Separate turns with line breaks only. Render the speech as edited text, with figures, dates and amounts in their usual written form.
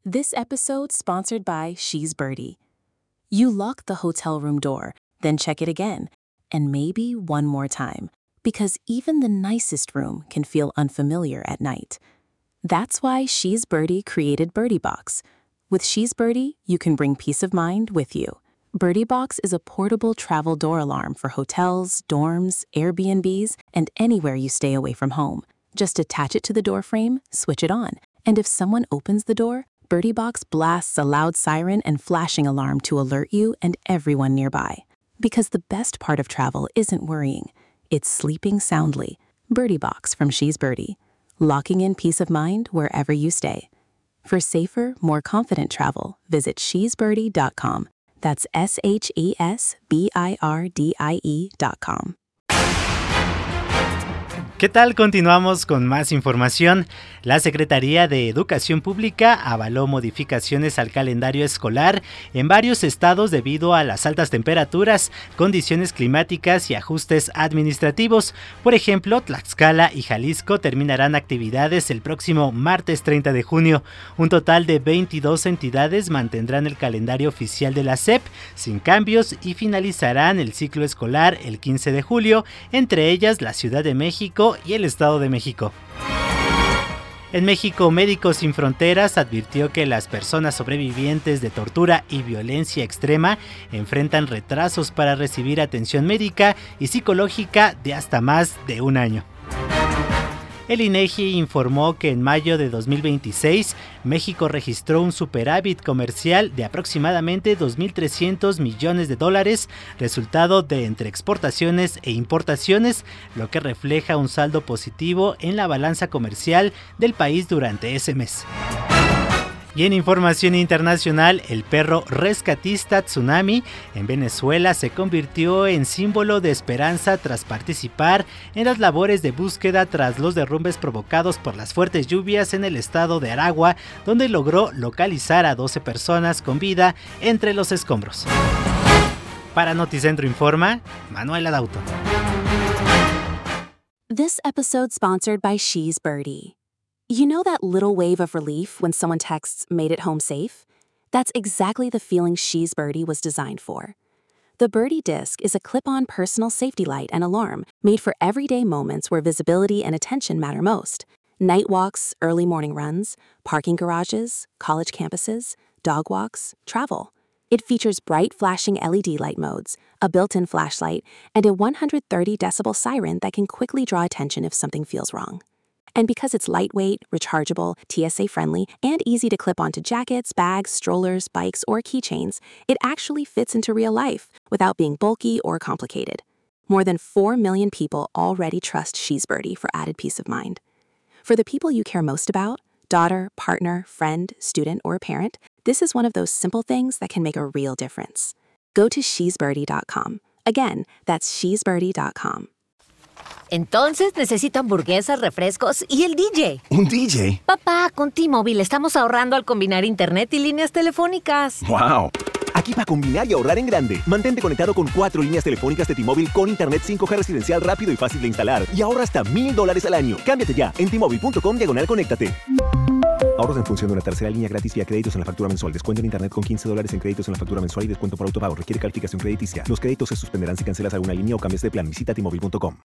This episode sponsored by She's Birdie. You lock the hotel room door, then check it again, and maybe one more time, because even the nicest room can feel unfamiliar at night. That's why She's Birdie created Birdie Box. With She's Birdie, you can bring peace of mind with you. Birdie Box is a portable travel door alarm for hotels, dorms, Airbnbs, and anywhere you stay away from home. Just attach it to the door frame, switch it on, and if someone opens the door, Birdie Box blasts a loud siren and flashing alarm to alert you and everyone nearby. Because the best part of travel isn't worrying, it's sleeping soundly. Birdie Box from She's Birdie, locking in peace of mind wherever you stay. For safer, more confident travel, visit shesbirdie.com. That's SHESBIRDIE.com.
¿Qué tal? Continuamos con más información. La Secretaría de Educación Pública avaló modificaciones al calendario escolar en varios estados debido a las altas temperaturas, condiciones climáticas y ajustes administrativos. Por ejemplo, Tlaxcala y Jalisco terminarán actividades el próximo martes 30 de junio. Un total de 22 entidades mantendrán el calendario oficial de la SEP sin cambios y finalizarán el ciclo escolar el 15 de julio, entre ellas la Ciudad de México y el Estado de México. En México, Médicos Sin Fronteras advirtió que las personas sobrevivientes de tortura y violencia extrema enfrentan retrasos para recibir atención médica y psicológica de hasta más de un año. El INEGI informó que en mayo de 2026, México registró un superávit comercial de aproximadamente $2.300 millones, resultado de entre exportaciones e importaciones, lo que refleja un saldo positivo en la balanza comercial del país durante ese mes. Y en información internacional, el perro rescatista Tsunami en Venezuela se convirtió en símbolo de esperanza tras participar en las labores de búsqueda tras los derrumbes provocados por las fuertes lluvias en el estado de Aragua, donde logró localizar a 12 personas con vida entre los escombros. Para Noticentro Informa, Manuel Adauto.
This episode sponsored by She's Birdie. You know that little wave of relief when someone texts, "Made it home safe"? That's exactly the feeling She's Birdie was designed for. The Birdie Disc is a clip-on personal safety light and alarm made for everyday moments where visibility and attention matter most. Night walks, early morning runs, parking garages, college campuses, dog walks, travel. It features bright flashing LED light modes, a built-in flashlight, and a 130 decibel siren that can quickly draw attention if something feels wrong. And because it's lightweight, rechargeable, TSA-friendly, and easy to clip onto jackets, bags, strollers, bikes, or keychains, it actually fits into real life without being bulky or complicated. More than 4 million people already trust She's Birdie for added peace of mind. For the people you care most about, daughter, partner, friend, student, or parent, this is one of those simple things that can make a real difference. Go to shesbirdie.com. Again, that's shesbirdie.com.
Entonces necesito hamburguesas, refrescos y el DJ.
¿Un DJ?
Papá, con T-Mobile estamos ahorrando al combinar internet y líneas telefónicas.
¡Wow! Aquí para combinar y ahorrar en grande. Mantente conectado con 4 líneas telefónicas de T-Mobile con internet 5G residencial rápido y fácil de instalar. Y ahorra hasta $1,000 al año. Cámbiate ya en T-Mobile.com/conéctate. Ahorros en función de una tercera línea gratis vía créditos en la factura mensual. Descuento en internet con $15 en créditos en la factura mensual y descuento por autopago. Requiere calificación crediticia. Los créditos se suspenderán si cancelas alguna línea o cambias de plan. Visita T-Mobile.com.